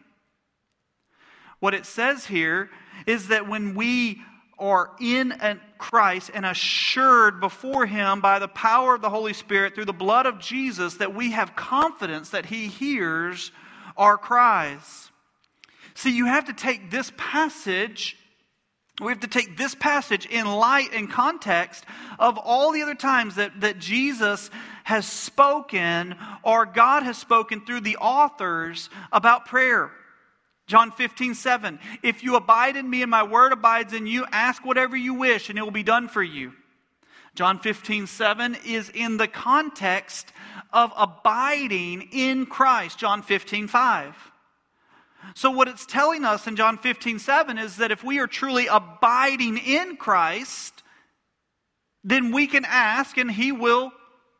What it says here is that when we are in Christ and assured before Him by the power of the Holy Spirit through the blood of Jesus, that we have confidence that He hears our cries. See, you have to take this passage We have to take this passage in light and context of all the other times that, that Jesus has spoken, or God has spoken through the authors about prayer. John fifteen seven, if you abide in me and my word abides in you, ask whatever you wish and it will be done for you. John fifteen seven is in the context of abiding in Christ. John fifteen five. So what it's telling us in John fifteen seven is that if we are truly abiding in Christ, then we can ask and He will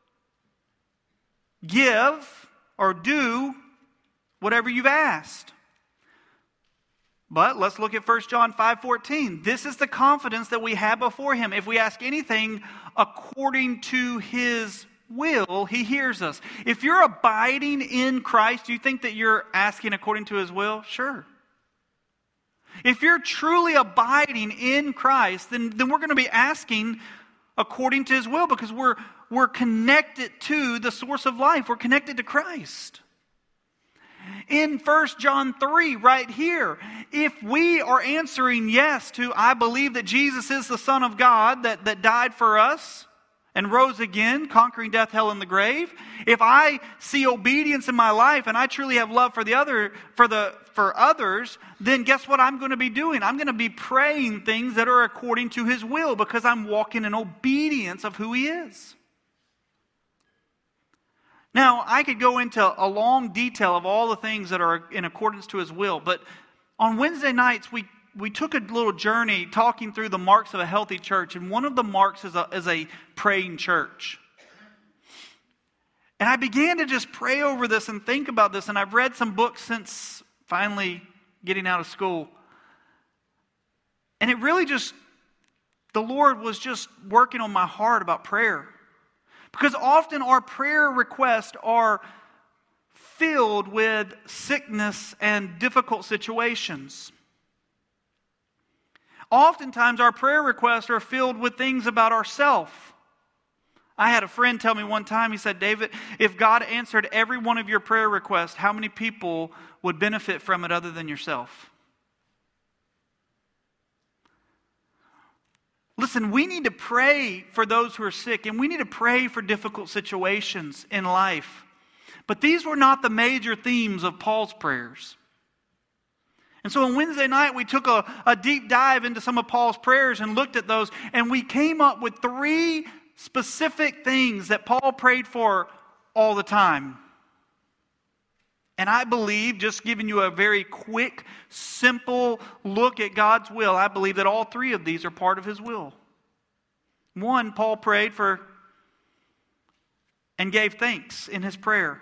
give or do whatever you've asked. But let's look at First John five fourteen. This is the confidence that we have before Him. If we ask anything according to His will, He hears us. If you're abiding in Christ, do you think that you're asking according to His will? Sure. If you're truly abiding in Christ, then, then we're going to be asking according to His will, because we're, we're connected to the source of life. We're connected to Christ. In First John three, right here, if we are answering yes to, I believe that Jesus is the Son of God that, that died for us and rose again, conquering death, hell, and the grave. If I see obedience in my life and I truly have love for the other, for the for others, then guess what I'm going to be doing? I'm going to be praying things that are according to His will, because I'm walking in obedience of who He is. Now, I could go into a long detail of all the things that are in accordance to His will, but on Wednesday nights we We took a little journey talking through the marks of a healthy church, and one of the marks is a, is a praying church. And I began to just pray over this and think about this, and I've read some books since finally getting out of school. And it really just, the Lord was just working on my heart about prayer. Because often our prayer requests are filled with sickness and difficult situations. Oftentimes our prayer requests are filled with things about ourselves. I had a friend tell me one time, he said, David, if God answered every one of your prayer requests, how many people would benefit from it other than yourself? Listen, we need to pray for those who are sick, and we need to pray for difficult situations in life. But these were not the major themes of Paul's prayers. And so on Wednesday night, we took a, a deep dive into some of Paul's prayers and looked at those, and we came up with three specific things that Paul prayed for all the time. And I believe, just giving you a very quick, simple look at God's will, I believe that all three of these are part of His will. One, Paul prayed for and gave thanks in his prayer.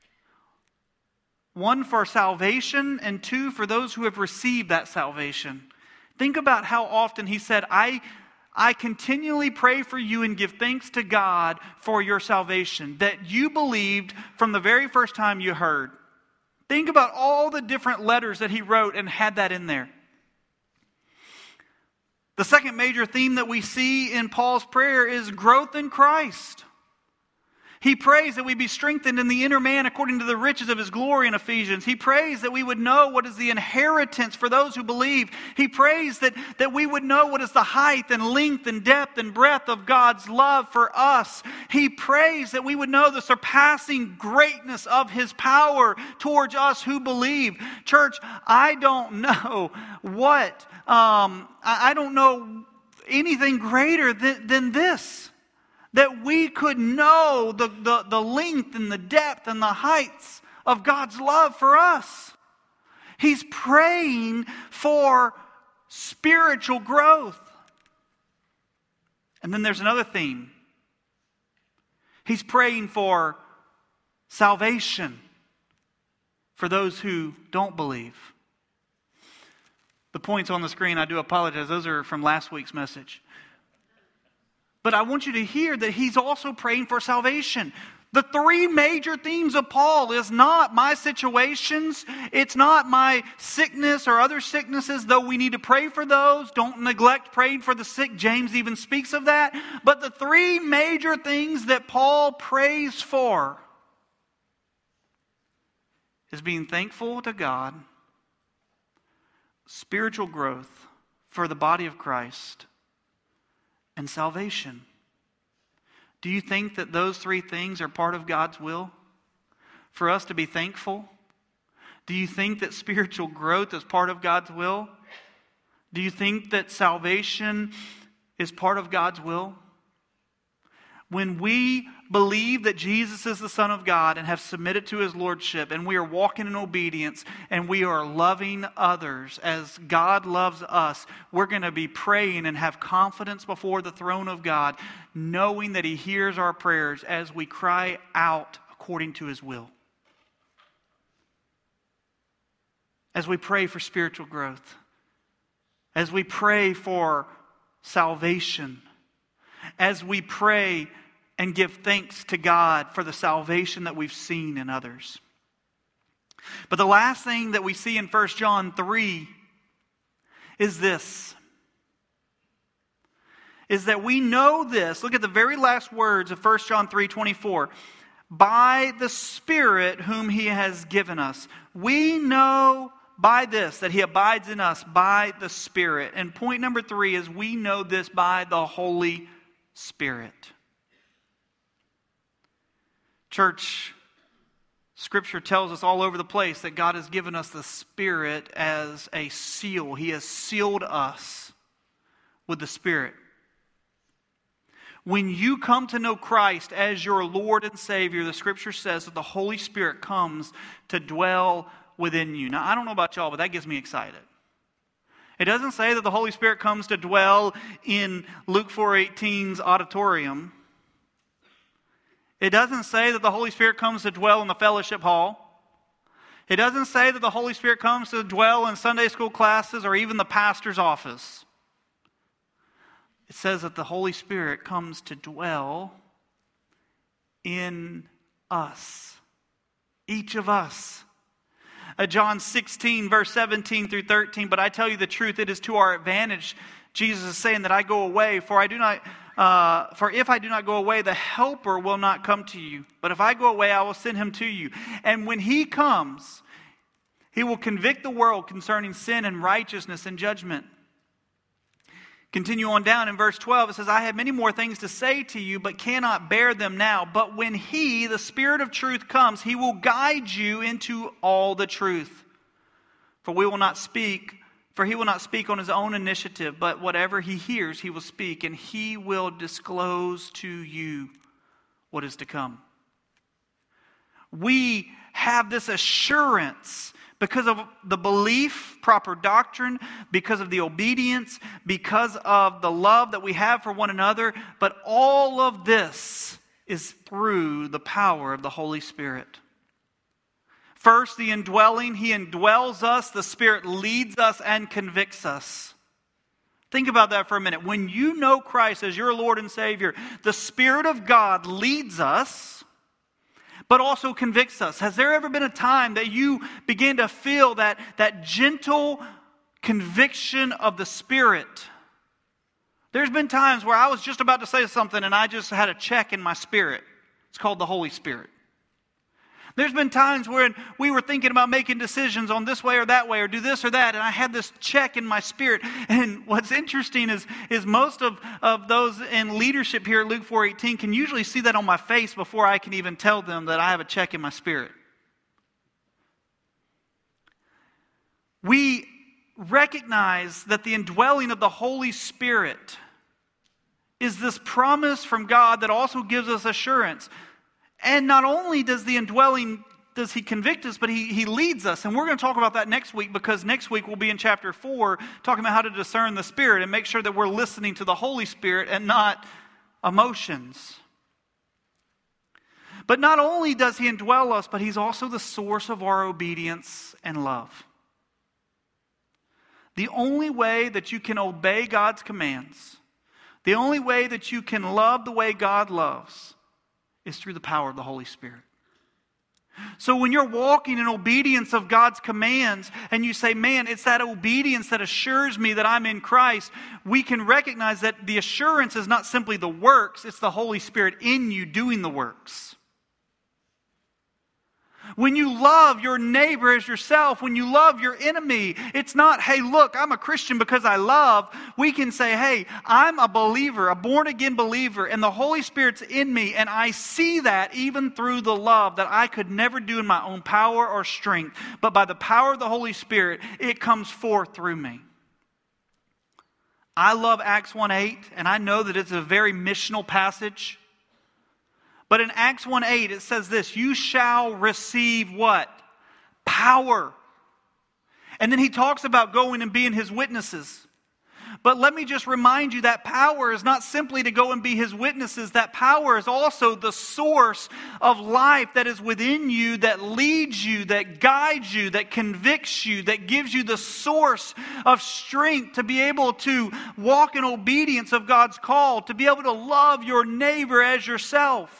One, for salvation, and two, for those who have received that salvation. Think about how often he said, I, I continually pray for you and give thanks to God for your salvation, that you believed from the very first time you heard. Think about all the different letters that he wrote and had that in there. The second major theme that we see in Paul's prayer is growth in Christ. He prays that we be strengthened in the inner man according to the riches of His glory in Ephesians. He prays that we would know what is the inheritance for those who believe. He prays that, that we would know what is the height and length and depth and breadth of God's love for us. He prays that we would know the surpassing greatness of His power towards us who believe. Church, I don't know what, um, I don't know anything greater than, than this. That we could know the, the, the length and the depth and the heights of God's love for us. He's praying for spiritual growth. And then there's another theme. He's praying for salvation for those who don't believe. The points on the screen, I do apologize. Those are from last week's message. But I want you to hear that he's also praying for salvation. The three major themes of Paul is not my situations. It's not my sickness or other sicknesses, though we need to pray for those. Don't neglect praying for the sick. James even speaks of that. But the three major things that Paul prays for is being thankful to God, spiritual growth for the body of Christ, and salvation. Do you think that those three things are part of God's will? For us to be thankful? Do you think that spiritual growth is part of God's will? Do you think that salvation is part of God's will? When we believe that Jesus is the Son of God and have submitted to His Lordship, and we are walking in obedience, and we are loving others as God loves us, we're going to be praying and have confidence before the throne of God, knowing that He hears our prayers as we cry out according to His will. As we pray for spiritual growth, as we pray for salvation, as we pray and give thanks to God for the salvation that we've seen in others. But the last thing that we see in First John three is this. Is that we know this. Look at the very last words of First John three twenty-four. By the Spirit whom He has given us. We know by this, that He abides in us by the Spirit. And point number three is we know this by the Holy Spirit. Church, Scripture tells us all over the place that God has given us the Spirit as a seal. He has sealed us with the Spirit. When you come to know Christ as your Lord and Savior, the Scripture says that the Holy Spirit comes to dwell within you. Now, I don't know about y'all, but that gets me excited. It doesn't say that the Holy Spirit comes to dwell in Luke four eighteen's auditorium. It doesn't say that the Holy Spirit comes to dwell in the fellowship hall. It doesn't say that the Holy Spirit comes to dwell in Sunday school classes or even the pastor's office. It says that the Holy Spirit comes to dwell in us. Each of us. Uh, John sixteen, verse seventeen through thirteen. But I tell you the truth, it is to our advantage. Jesus is saying that I go away, for I do not... Uh, for if I do not go away, the Helper will not come to you. But if I go away, I will send Him to you. And when He comes, He will convict the world concerning sin and righteousness and judgment. Continue on down in verse twelve. It says, I have many more things to say to you, but cannot bear them now. But when He, the Spirit of truth, comes, He will guide you into all the truth. For we will not speak For He will not speak on His own initiative, but whatever He hears, He will speak, and He will disclose to you what is to come. We have this assurance because of the belief, proper doctrine, because of the obedience, because of the love that we have for one another, but all of this is through the power of the Holy Spirit. First, the indwelling. He indwells us. The Spirit leads us and convicts us. Think about that for a minute. When you know Christ as your Lord and Savior, the Spirit of God leads us, but also convicts us. Has there ever been a time that you begin to feel that, that gentle conviction of the Spirit? There's been times where I was just about to say something and I just had a check in my spirit. It's called the Holy Spirit. There's been times when we were thinking about making decisions on this way or that way or do this or that, and I had this check in my spirit. And what's interesting is, is most of, of those in leadership here at Luke four eighteen can usually see that on my face before I can even tell them that I have a check in my spirit. We recognize that the indwelling of the Holy Spirit is this promise from God that also gives us assurance. And not only does the indwelling, does He convict us, but He, he leads us. And we're going to talk about that next week, because next week we'll be in chapter four talking about how to discern the Spirit and make sure that we're listening to the Holy Spirit and not emotions. But not only does He indwell us, but He's also the source of our obedience and love. The only way that you can obey God's commands, the only way that you can love the way God loves, is through the power of the Holy Spirit. So when you're walking in obedience of God's commands and you say, man, it's that obedience that assures me that I'm in Christ, we can recognize that the assurance is not simply the works, it's the Holy Spirit in you doing the works. When you love your neighbor as yourself, when you love your enemy, it's not, hey, look, I'm a Christian because I love. We can say, hey, I'm a believer, a born-again believer, and the Holy Spirit's in me, and I see that even through the love that I could never do in my own power or strength, but by the power of the Holy Spirit, it comes forth through me. I love Acts one eight, and I know that it's a very missional passage. But in Acts one eight, it says this, you shall receive what? Power. And then he talks about going and being His witnesses. But let me just remind you that power is not simply to go and be His witnesses. That power is also the source of life that is within you, that leads you, that guides you, that convicts you, that gives you the source of strength to be able to walk in obedience of God's call, to be able to love your neighbor as yourself.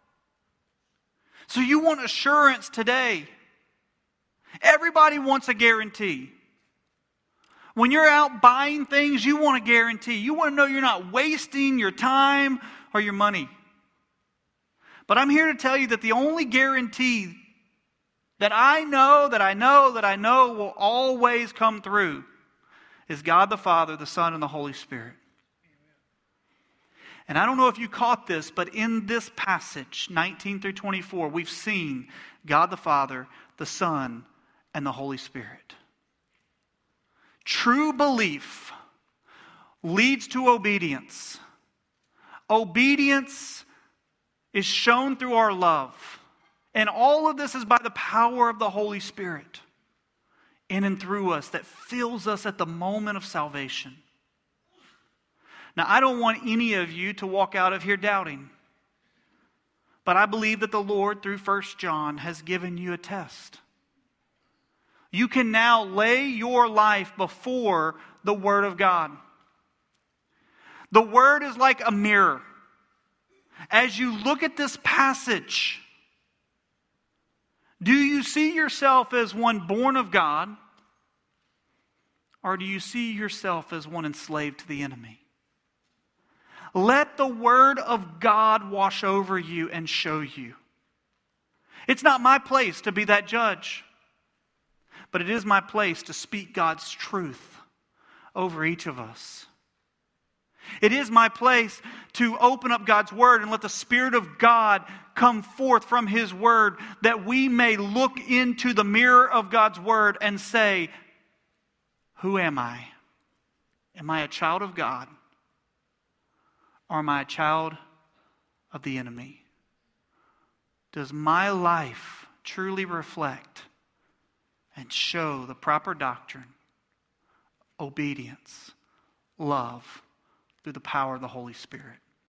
So you want assurance today. Everybody wants a guarantee. When you're out buying things, you want a guarantee. You want to know you're not wasting your time or your money. But I'm here to tell you that the only guarantee that I know, that I know, that I know will always come through is God the Father, the Son, and the Holy Spirit. And I don't know if you caught this, but in this passage, nineteen through twenty-four, we've seen God the Father, the Son, and the Holy Spirit. True belief leads to obedience. Obedience is shown through our love. And all of this is by the power of the Holy Spirit in and through us that fills us at the moment of salvation. Now, I don't want any of you to walk out of here doubting. But I believe that the Lord, through First John, has given you a test. You can now lay your life before the Word of God. The Word is like a mirror. As you look at this passage, do you see yourself as one born of God? Or do you see yourself as one enslaved to the enemy? Let the Word of God wash over you and show you. It's not my place to be that judge, but it is my place to speak God's truth over each of us. It is my place to open up God's Word and let the Spirit of God come forth from His Word, that we may look into the mirror of God's Word and say, who am I? Am I a child of God? Or am I a child of the enemy? Does my life truly reflect and show the proper doctrine, obedience, love, through the power of the Holy Spirit?